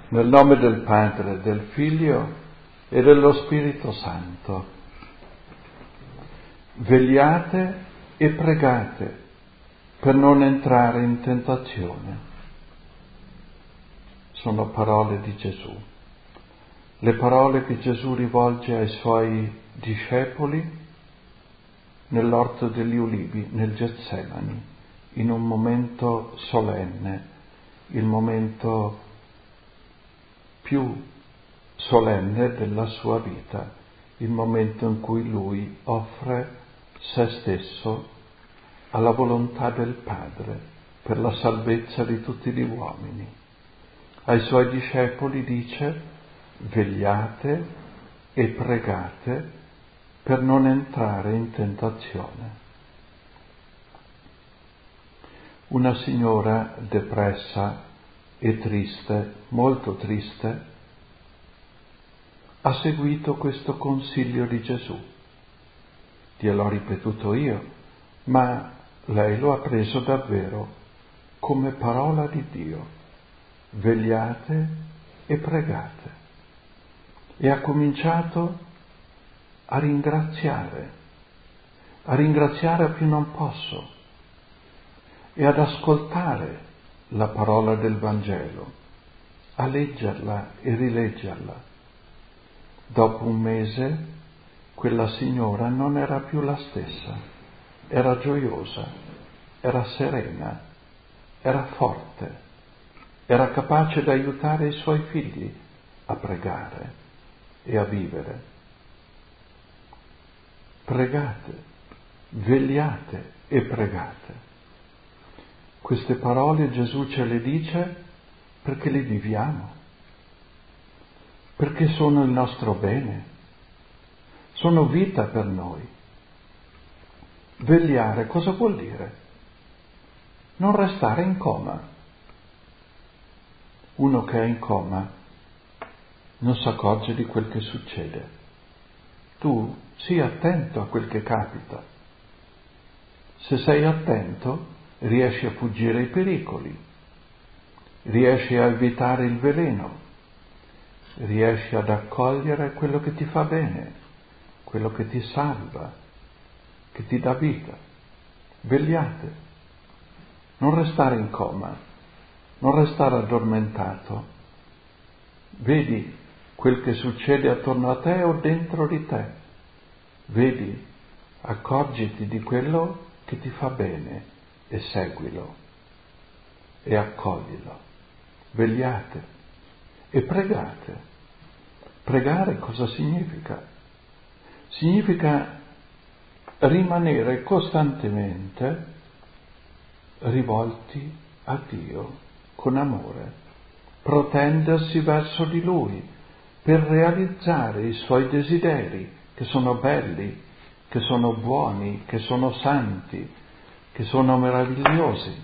Nel nome del Padre, del Figlio e dello Spirito Santo. Vegliate e pregate per non entrare in tentazione. Sono parole di Gesù. Le parole che Gesù rivolge ai suoi discepoli nell'orto degli Ulivi, nel Getsemani, in un momento solenne, il momento più solenne della sua vita, il momento in cui lui offre se stesso alla volontà del Padre per la salvezza di tutti gli uomini. Ai suoi discepoli dice: vegliate e pregate per non entrare in tentazione. Una signora depressa e triste, molto triste, ha seguito questo consiglio di Gesù. Gliel'ho ripetuto io, ma lei lo ha preso davvero come parola di Dio. Vegliate e pregate. E ha cominciato a ringraziare a più non posso, e ad ascoltare la parola del Vangelo, a leggerla e rileggerla. Dopo un mese quella signora non era più la stessa, era gioiosa, era serena, era forte, era capace di aiutare i suoi figli a pregare e a vivere. Pregate, vegliate e pregate. Queste parole Gesù ce le dice perché le viviamo, perché sono il nostro bene, sono vita per noi. Vegliare cosa vuol dire? Non restare in coma. Uno che è in coma non si accorge di quel che succede. Tu sii attento a quel che capita. Se sei attento, riesci a fuggire ai pericoli, riesci a evitare il veleno, riesci ad accogliere quello che ti fa bene, quello che ti salva, che ti dà vita. Vegliate, non restare in coma, non restare addormentato. Vedi quel che succede attorno a te o dentro di te. Vedi, accorgiti di quello che ti fa bene e seguilo e accoglilo. Vegliate e pregate. Pregare cosa significa? Significa rimanere costantemente rivolti a Dio con amore, protendersi verso di Lui per realizzare i suoi desideri, che sono belli, che sono buoni, che sono santi, che sono meravigliosi.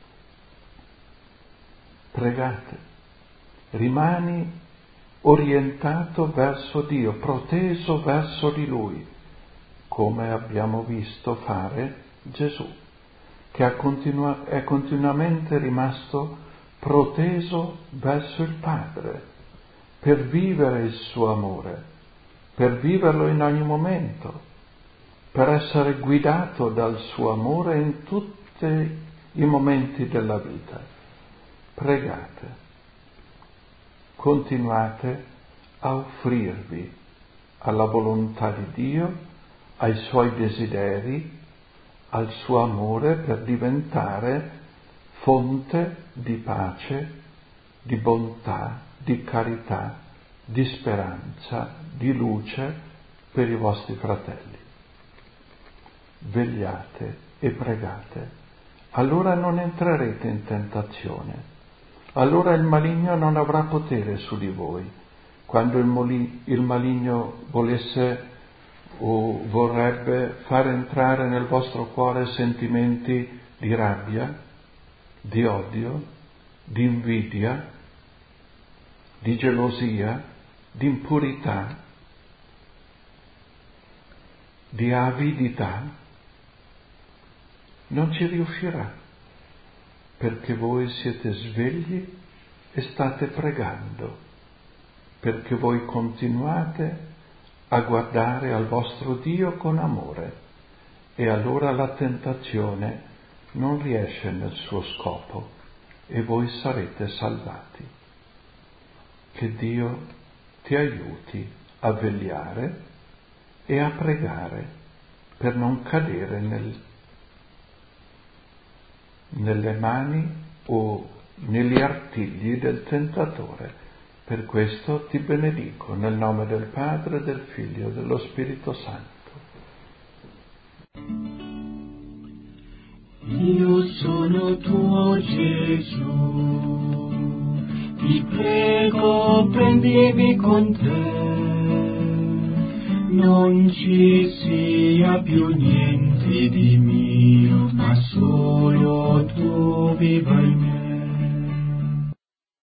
Pregate, rimani orientato verso Dio, proteso verso di Lui, come abbiamo visto fare Gesù, che è continuamente rimasto proteso verso il Padre, per vivere il suo amore, per viverlo in ogni momento, per essere guidato dal suo amore in tutti i momenti della vita. Pregate, continuate a offrirvi alla volontà di Dio, ai suoi desideri, al suo amore, per diventare fonte di pace, di bontà, di carità, di speranza, di luce per i vostri fratelli. Vegliate e pregate, allora non entrerete in tentazione, allora il maligno non avrà potere su di voi. Quando il maligno volesse o vorrebbe far entrare nel vostro cuore sentimenti di rabbia, di odio, di invidia, di gelosia, di impurità, di avidità, non ci riuscirà, perché voi siete svegli e state pregando, perché voi continuate a guardare al vostro Dio con amore, e allora la tentazione non riesce nel suo scopo e voi sarete salvati. Che Dio ti aiuti a vegliare e a pregare per non cadere nelle mani o negli artigli del tentatore. Per questo ti benedico nel nome del Padre, del Figlio e dello Spirito Santo. Io sono tuo Gesù, ti prego prendimi con te, non ci sia più niente di mio, ma solo tu viva in me.